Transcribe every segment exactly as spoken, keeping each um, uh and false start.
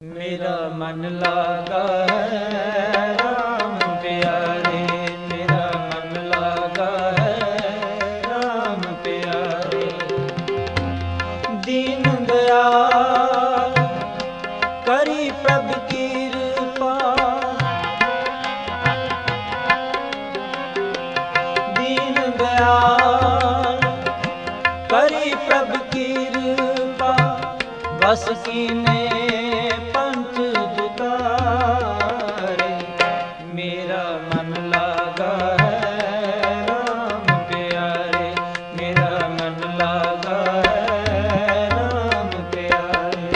मेरा मन लागा है राम प्यारे, मेरा मन लागा है राम प्यारे। दीन दयाल करी प्रभु कृपा, दीन दयाल करी प्रभु कृपा। बस कीने पंच दुतारे, मेरा मन लागा है राम प्यारे, मेरा मन लागा है राम प्यारे।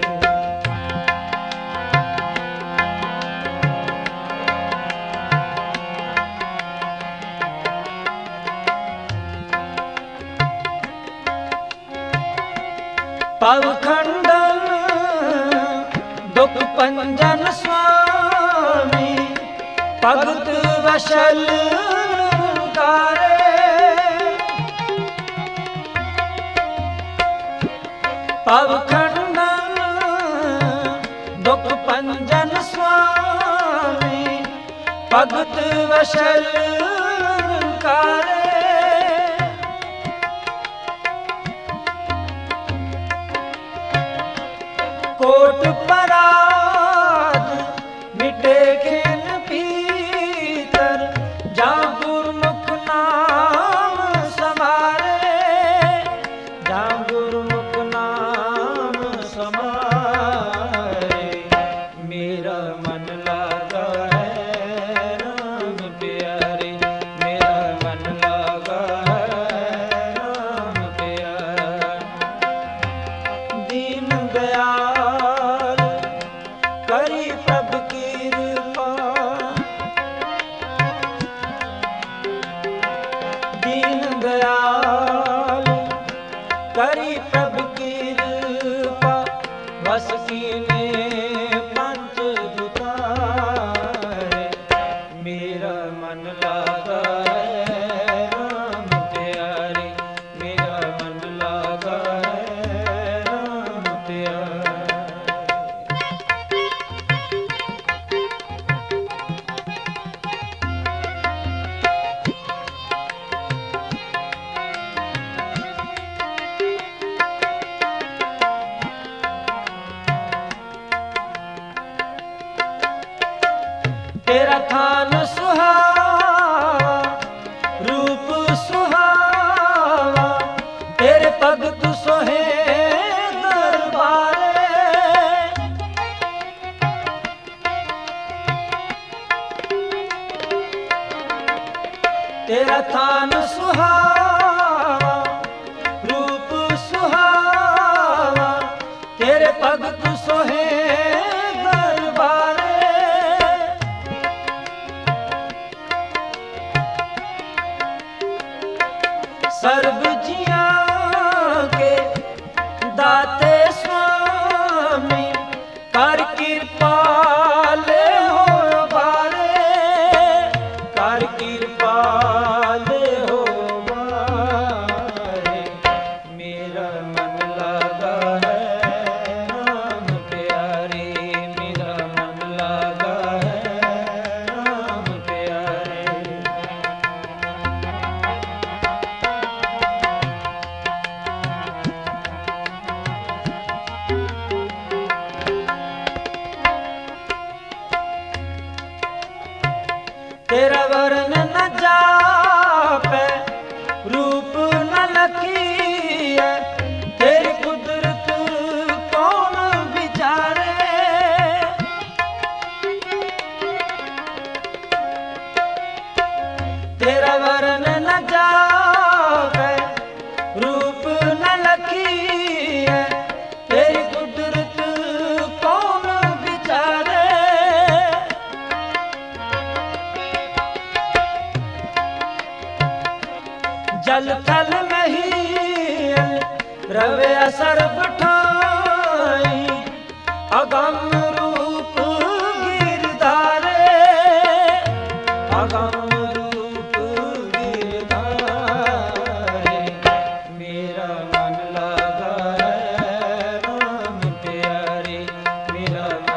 पवखंडन दुख पंजन स्वामी, भगत वशल तारे। पवखंडन दुख पंजन स्वामी, भगत वशल तारे। कोट पराध मिटे खेन भीतर, जा गुरमुख नाम समारे, जा गुरमुख नाम समारे। मेरा मन लागा है राम प्यारे, मेरा मन लागा है राम प्यारे। दीन दयाल करी प्रभु कृपा, दीन दयाल करी प्रभु कृपा। बस कीने पंच दुतारे, मेरा मन लागा है राम प्यारे, मेरा मन लागा है राम प्यारे। तेरा थान सुहावा, रूप सुहावा, तेरे भगत सोहे दरबारे। तेरा थान सुहावा, रूप सुहावा, तेरे भगत सोहे दरबारे। सर्व जिया के दाते स्वामी, कर कृपाले हो बारे, कर कृपाले हो बारे। मेरा मन लागा है राम प्यारे, मेरा मन लागा है राम प्यारे। तेरा वर्ण न जापे, रूप न लखीए, तेरी कुदरत कौन विचारे। तेरा वर्ण न जापे, रूप न लखीए, तेरी कुदरत कौन विचारे। जल थल महील रवे सर्ब ठाई, अगम रूप गिरधारे, अगम रूप गिरधारे। मेरा मन लागा है राम प्यारे, मेरा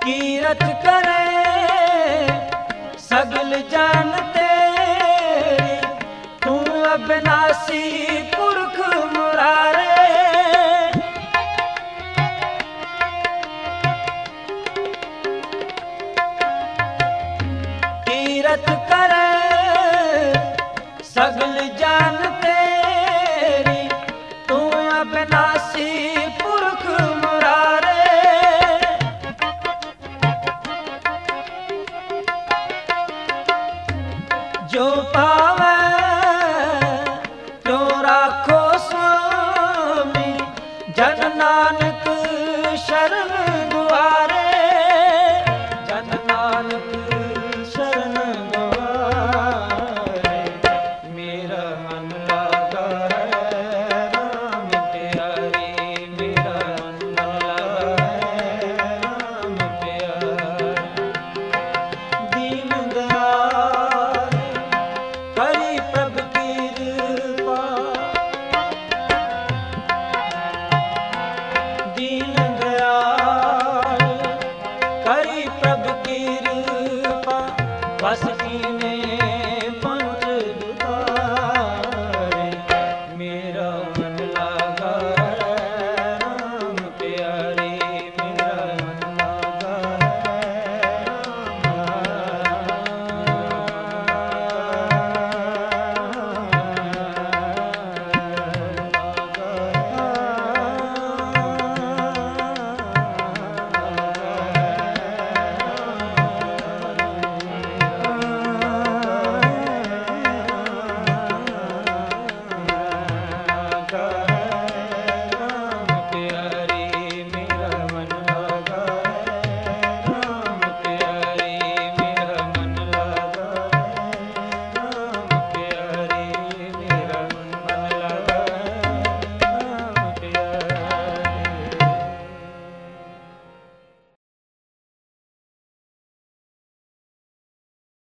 कीरत करे सगल जान तेरी, तू अविनाशी पुरख मुरारे। कीरत